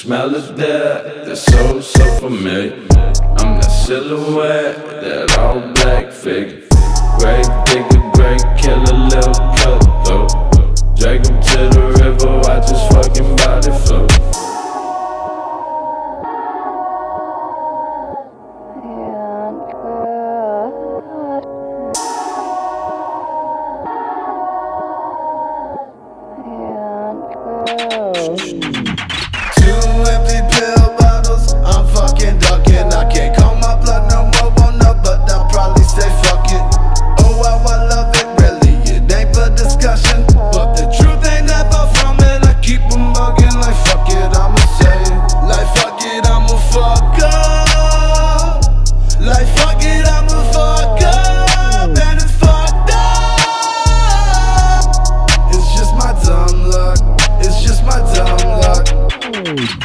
smell of that, that's so familiar. I'm that silhouette, that all black figure. Great digger, great killer, little cutthroat. Drag him to the river, watch his fucking body float. Two empty pill bottles, I'm fucking ducking. I can't call my blood no more, won't know, but I'll probably say fuck it. Oh, how I love it, really, it ain't for discussion. But the truth ain't that far from it, I keep them bugging like fuck it, I'ma say it. Like fuck it, I'ma fuck up. Like fuck it, I'ma fuck up. And it's fucked up. It's just my dumb luck, it's just my dumb luck.